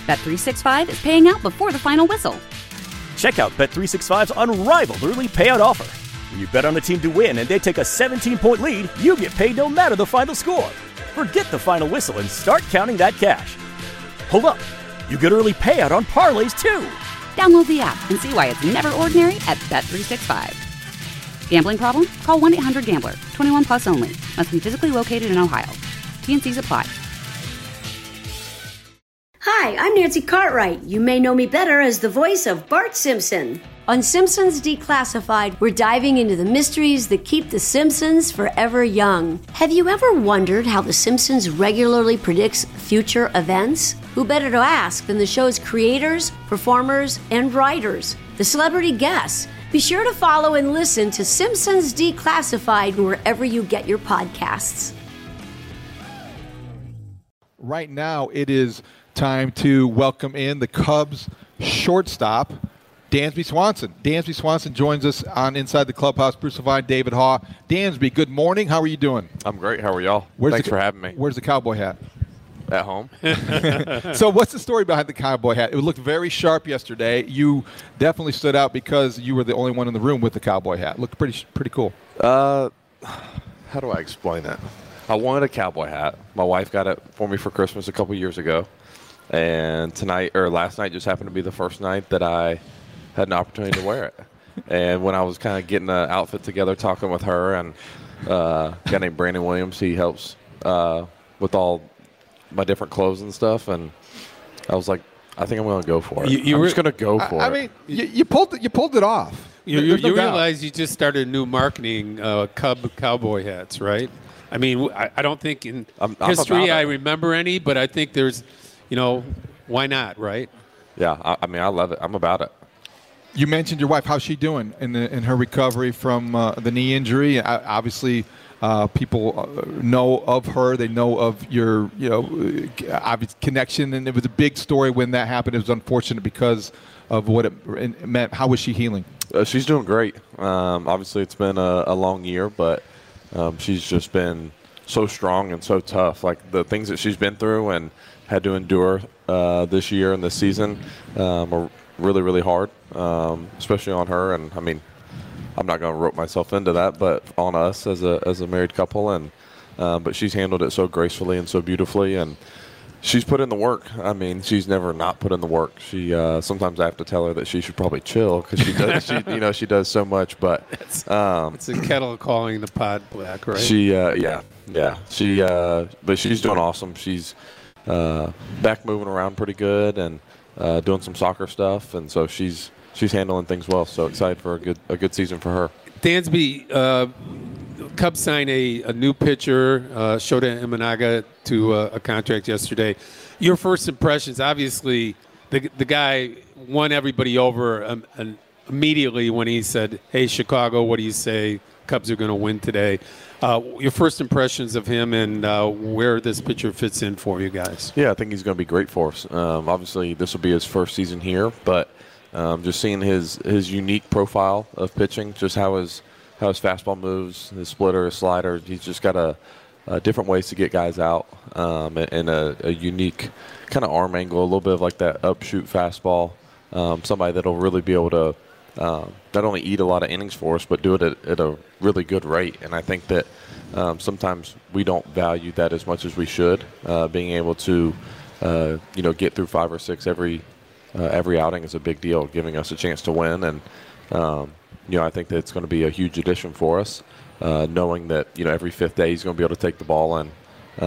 Bet365 is paying out before the final whistle. Check out Bet365's unrivaled early payout offer. When you bet on a team to win and they take a 17-point lead, you get paid no matter the final score. Forget the final whistle and start counting that cash. Hold up. You get early payout on parlays, too. Download the app and see why it's never ordinary at Bet365. Gambling problem? Call 1-800-GAMBLER. 21 plus only. Must be physically located in Ohio. T&Cs apply. Hi, I'm Nancy Cartwright. You may know me better as the voice of Bart Simpson. On Simpsons Declassified, we're diving into the mysteries that keep the Simpsons forever young. Have you ever wondered how The Simpsons regularly predicts future events? Who better to ask than the show's creators, performers, and writers, the celebrity guests? Be sure to follow and listen to Simpsons Declassified wherever you get your podcasts. Right now, it is time to welcome in the Cubs shortstop, Dansby Swanson. Dansby Swanson joins us on Inside the Clubhouse. Bruce Levine, David Haugh. Dansby, good morning. How are you doing? I'm great. How are y'all? Thanks for having me. Where's the cowboy hat? At home. So what's the story behind the cowboy hat? It looked very sharp yesterday. You definitely stood out because you were the only one in the room with the cowboy hat. It looked pretty cool. How do I explain that? I wanted a cowboy hat. My wife got it for me for Christmas a couple years ago. And last night just happened to be the first night that I had an opportunity to wear it. And when I was kind of getting the outfit together, talking with her and a guy named Brandon Williams, he helps with all my different clothes and stuff. And I was like, I think I'm going to go for it. I'm just going to go for it. I mean, you pulled it off. You realize you just started new marketing cowboy hats, right? I mean, I don't think in history I remember any, but I think there's, why not, right? Yeah, I mean, I love it. I'm about it. You mentioned your wife. How's she doing in her recovery from the knee injury? Obviously, people know of her. They know of your, obvious connection, and it was a big story when that happened. It was unfortunate because of what it meant. How was she healing? She's doing great. Obviously, it's been a long year, but she's just been so strong and so tough. Like the things that she's been through and had to endure this year and this season are really, really hard, especially on her. And I mean, I'm not going to rope myself into that, but on us as a married couple. And but she's handled it so gracefully and so beautifully, and she's put in the work. I mean, she's never not put in the work. She sometimes I have to tell her that she should probably chill because she does. She does so much. But it's a kettle calling the pot black, right? She but she's doing awesome. She's back moving around pretty good and doing some soccer stuff, and so she's handling things well. So excited for a good season for her. Dansby, Cubs signed a new pitcher, Shota Imanaga, to a contract yesterday. Your first impressions, obviously, the guy won everybody over immediately when he said, "Hey, Chicago, what do you say? Cubs are going to win today." Your first impressions of him and where this pitcher fits in for you guys? Yeah, I think he's going to be great for us. Obviously, this will be his first season here, but just seeing his unique profile of pitching, just how his fastball moves, his splitter, his slider, he's just got a different ways to get guys out and a unique kind of arm angle, a little bit of like that upshoot fastball. Somebody that'll really be able to not only eat a lot of innings for us, but do it at a really good rate. And I think that sometimes we don't value that as much as we should. Being able to, get through 5 or 6 every outing is a big deal, giving us a chance to win. And I think that it's going to be a huge addition for us, knowing that every 5th day he's going to be able to take the ball and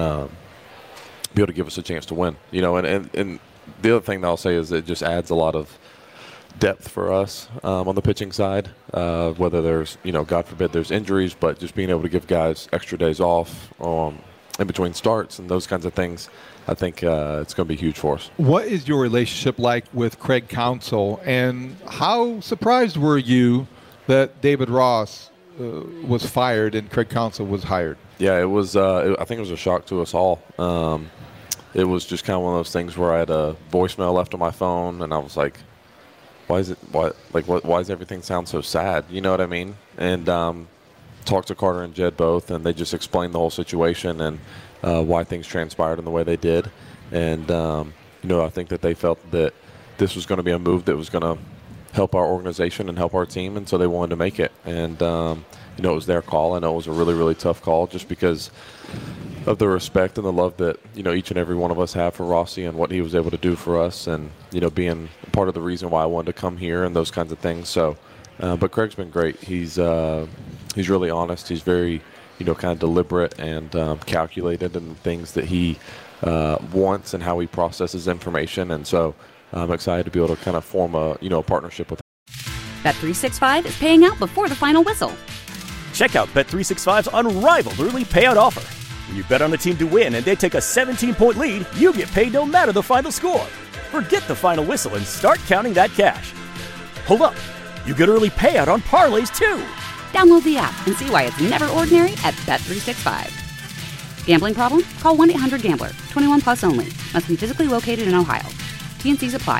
be able to give us a chance to win. And the other thing that I'll say is it just adds a lot of depth for us on the pitching side, whether there's, God forbid there's injuries, but just being able to give guys extra days off in between starts and those kinds of things, I think it's going to be huge for us. What is your relationship like with Craig Counsell, and how surprised were you that David Ross was fired and Craig Counsell was hired? Yeah, it was. I think it was a shock to us all. It was just kind of one of those things where I had a voicemail left on my phone, and I was like, why does everything sound so sad? You know what I mean? And talked to Carter and Jed both, and they just explained the whole situation and why things transpired in the way they did. And I think that they felt that this was going to be a move that was going to help our organization and help our team, and so they wanted to make it. And, it was their call. I know it was a really, really tough call just because of the respect and the love that, each and every one of us have for Rossi and what he was able to do for us and, being part of the reason why I wanted to come here and those kinds of things. So, but Craig's been great. He's really honest. He's very, kind of deliberate and calculated in the things that he wants and how he processes information. And so I'm excited to be able to kind of form a partnership with him. Bet365 is paying out before the final whistle. Check out Bet365's unrivaled early payout offer. When you bet on a team to win and they take a 17-point lead, you get paid no matter the final score. Forget the final whistle and start counting that cash. Hold up. You get early payout on parlays, too. Download the app and see why it's never ordinary at Bet365. Gambling problem? Call 1-800-GAMBLER. 21 plus only. Must be physically located in Ohio. T&Cs apply.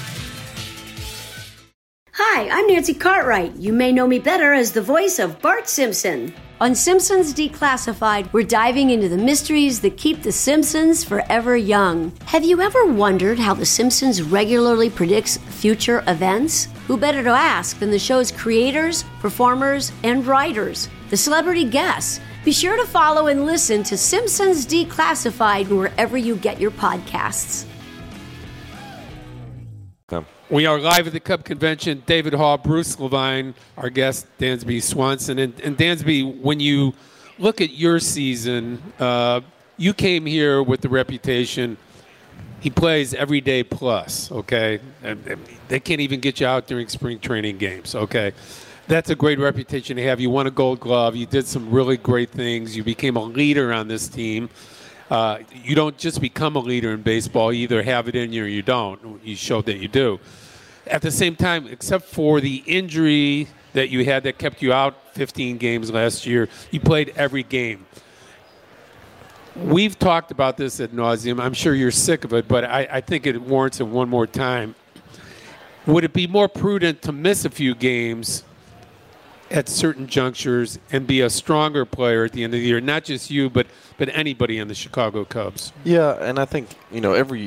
Hi, I'm Nancy Cartwright. You may know me better as the voice of Bart Simpson. On Simpsons Declassified, we're diving into the mysteries that keep The Simpsons forever young. Have you ever wondered how The Simpsons regularly predicts future events? Who better to ask than the show's creators, performers, and writers, the celebrity guests? Be sure to follow and listen to Simpsons Declassified wherever you get your podcasts. We are live at the Cub Convention. David Hall, Bruce Levine, our guest, Dansby Swanson. And Dansby, when you look at your season, you came here with the reputation he plays every day plus, okay? And they can't even get you out during spring training games, okay? That's a great reputation to have. You won a Gold Glove. You did some really great things. You became a leader on this team. You don't just become a leader in baseball. You either have it in you or you don't. You showed that you do. At the same time, except for the injury that you had that kept you out 15 games last year, you played every game. We've talked about this ad nauseum. I'm sure you're sick of it, but I think it warrants it one more time. Would it be more prudent to miss a few games at certain junctures and be a stronger player at the end of the year? Not just you, but anybody in the Chicago Cubs. Yeah, and I think, the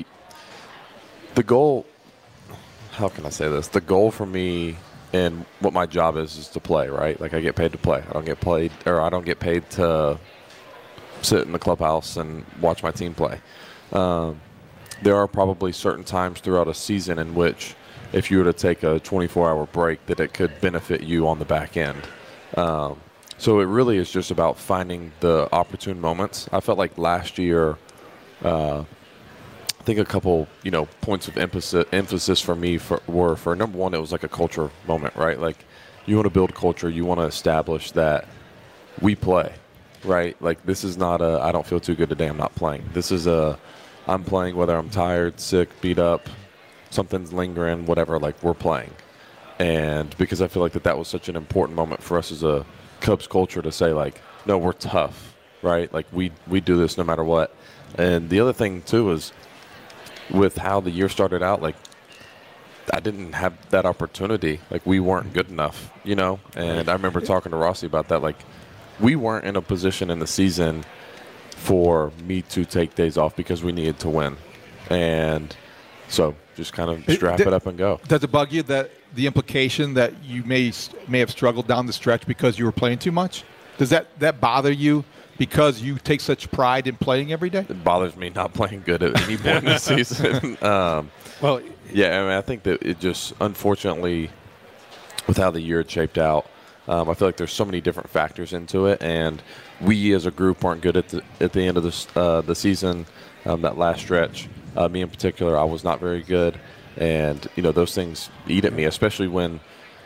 goal, how can I say this? The goal for me and what my job is to play, right? Like I get paid to play. I don't get paid to sit in the clubhouse and watch my team play. There are probably certain times throughout a season in which if you were to take a 24-hour break that it could benefit you on the back end. So it really is just about finding the opportune moments. I felt like last year, I think a couple, points of emphasis for me were number one, it was like a culture moment, right? Like you want to build culture, you want to establish that we play, right? Like this is not I don't feel too good today, I'm not playing. This is I'm playing whether I'm tired, sick, beat up, something's lingering, whatever, like we're playing. And because I feel like that was such an important moment for us as a Cubs culture to say, like, no, we're tough, right? Like we do this no matter what. And the other thing too is with how the year started out, like I didn't have that opportunity. Like we weren't good enough, And I remember talking to Rossi about that. Like we weren't in a position in the season for me to take days off because we needed to win. And so just kind of strap it up and go. Does it bug you that the implication that you may have struggled down the stretch because you were playing too much? Does that bother you because you take such pride in playing every day? It bothers me not playing good at any point in the season. Well, yeah, I think that it just, unfortunately, with how the year had shaped out, I feel like there's so many different factors into it, and we as a group aren't good at the end of the season, that last stretch. Me in particular, I was not very good, and those things eat at me, especially when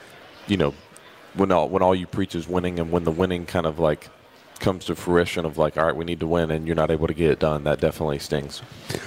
when all you preach is winning, and when the winning kind of like comes to fruition of like, all right, we need to win, and you're not able to get it done. That definitely stings.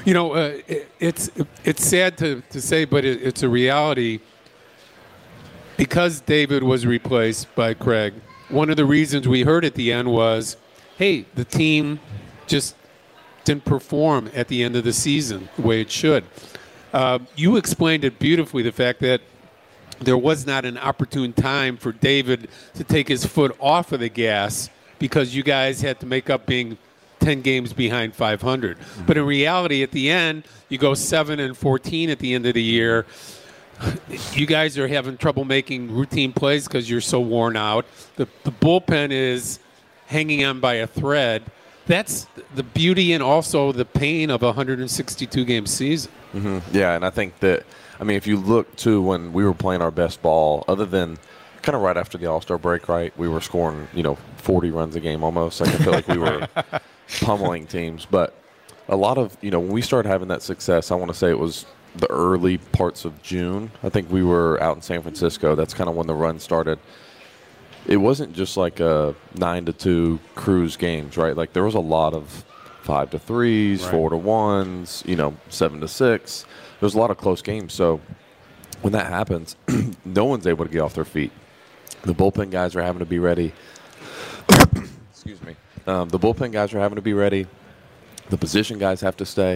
It's sad to say, but it's a reality. Because David was replaced by Craig, one of the reasons we heard at the end was, hey, the team just didn't perform at the end of the season the way it should. You explained it beautifully, the fact that there was not an opportune time for David to take his foot off of the gas because you guys had to make up being 10 games behind 500. But in reality, at the end, you go 7-14 at the end of the year. You guys are having trouble making routine plays because you're so worn out. The bullpen is hanging on by a thread. That's the beauty and also the pain of a 162-game season. Mm-hmm. Yeah, and I think that, I mean, if you look, too, when we were playing our best ball, other than kind of right after the All-Star break, right, we were scoring, 40 runs a game almost. Like, I feel like we were pummeling teams. But a lot of, when we started having that success, I want to say it was the early parts of June. I think we were out in San Francisco. That's kind of when the run started. It wasn't just like a 9-2 cruise games, right? Like there was a lot of 5-3s, 4-1s, 7-6. There's a lot of close games. So when that happens, no one's able to get off their feet. The bullpen guys are having to be ready. Excuse me. The bullpen guys are having to be ready. The position guys have to stay.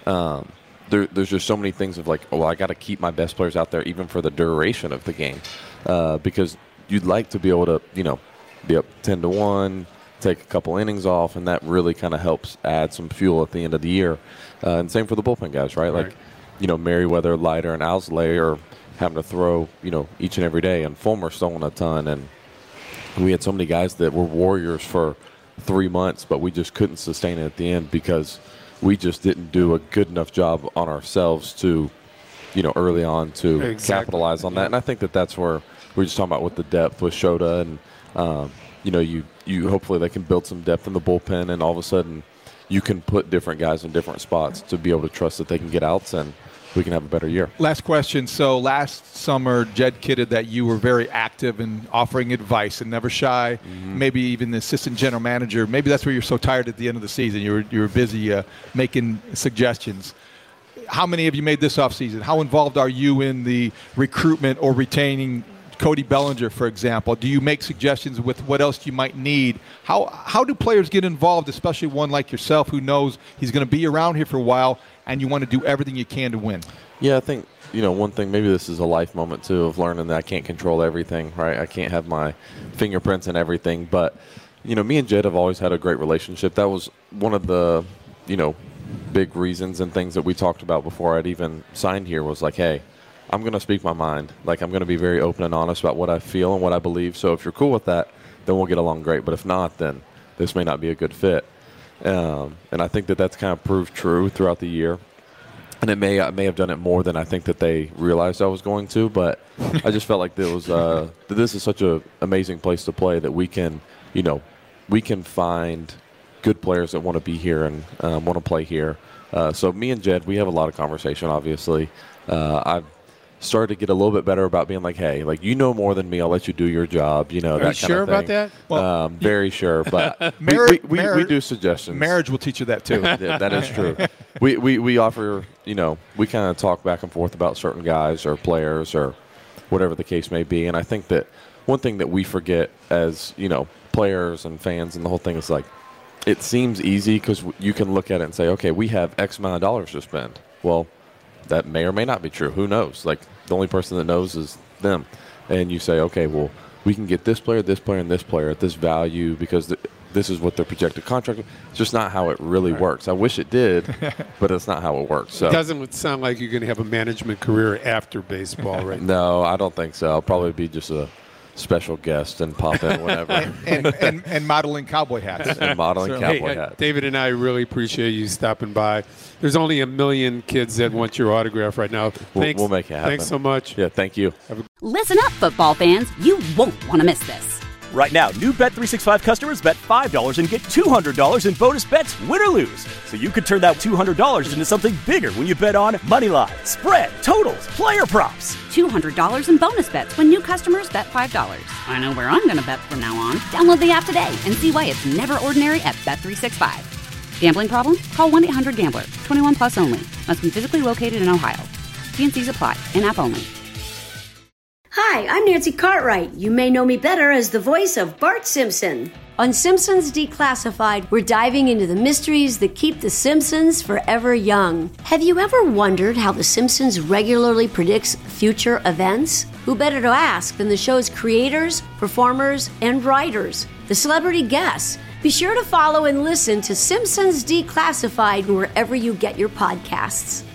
There's just so many things of like, I got to keep my best players out there even for the duration of the game, because you'd like to be able to, be up 10-1, take a couple innings off, and that really kind of helps add some fuel at the end of the year. And same for the bullpen guys, right? Like, Merriweather, Leiter, and Owsley are having to throw, each and every day, and Fulmer's throwing a ton. And we had so many guys that were warriors for 3 months, but we just couldn't sustain it at the end because we just didn't do a good enough job on ourselves to, early on to capitalize on that. And I think that's where we're just talking about with the depth with Shota and, you hopefully they can build some depth in the bullpen, and all of a sudden you can put different guys in different spots to be able to trust that they can get outs and we can have a better year. Last question. So last summer, Jed kidded that you were very active in offering advice and never shy. Mm-hmm. Maybe even the assistant general manager. Maybe that's where you're so tired at the end of the season. You were busy making suggestions. How many have you made this offseason? How involved are you in the recruitment or retaining Cody Bellinger, for example? Do you make suggestions with what else you might need? How do players get involved, especially one like yourself who knows he's going to be around here for a while and you want to do everything you can to win? Yeah, I think, one thing, maybe this is a life moment, too, of learning that I can't control everything, right? I can't have my fingerprints in everything. But, me and Jed have always had a great relationship. That was one of the, big reasons and things that we talked about before I'd even signed here was like, hey, I'm going to speak my mind. Like, I'm going to be very open and honest about what I feel and what I believe. So if you're cool with that, then we'll get along great. But if not, then this may not be a good fit. And I think that's kind of proved true throughout the year. And I may have done it more than I think that they realized I was going to. But I just felt like this is such an amazing place to play that we can find good players that want to be here and want to play here. So me and Jed, we have a lot of conversation, obviously. I've started to get a little bit better about being like, hey, like, more more than me. I'll let you do your job. That Are you sure about that? Well, very sure. But we do suggestions. Marriage will teach you that, too. Yeah, that is true. We offer, we kind of talk back and forth about certain guys or players or whatever the case may be. And I think that one thing that we forget as, players and fans and the whole thing is like, it seems easy because you can look at it and say, okay, we have X amount of dollars to spend. Well, that may or may not be true. Who knows? Like, the only person that knows is them. And you say, okay, well, we can get this player, and this player at this value because this is what their projected contract is. It's just not how it really works. I wish it did, but it's not how it works. So. It doesn't sound like you're going to have a management career after baseball, right? No, I don't think so. I'll probably be just a special guest and pop in whenever. and modeling cowboy hats. And modeling cowboy hats. David and I really appreciate you stopping by. There's only 1 million kids that want your autograph right now. Thanks. We'll make it happen. Thanks so much. Yeah, thank you. Listen up, football fans. You won't want to miss this. Right now, new Bet365 customers bet $5 and get $200 in bonus bets, win or lose. So you could turn that $200 into something bigger when you bet on money line, spread, totals, player props. $200 in bonus bets when new customers bet $5. I know where I'm going to bet from now on. Download the app today and see why it's never ordinary at Bet365. Gambling problem? Call 1-800-GAMBLER. 21 plus only. Must be physically located in Ohio. T&Cs apply. In-app only. Hi, I'm Nancy Cartwright. You may know me better as the voice of Bart Simpson. On Simpsons Declassified, we're diving into the mysteries that keep the Simpsons forever young. Have you ever wondered how the Simpsons regularly predicts future events? Who better to ask than the show's creators, performers, and writers? The celebrity guests Be sure to follow and listen to Simpsons Declassified wherever you get your podcasts.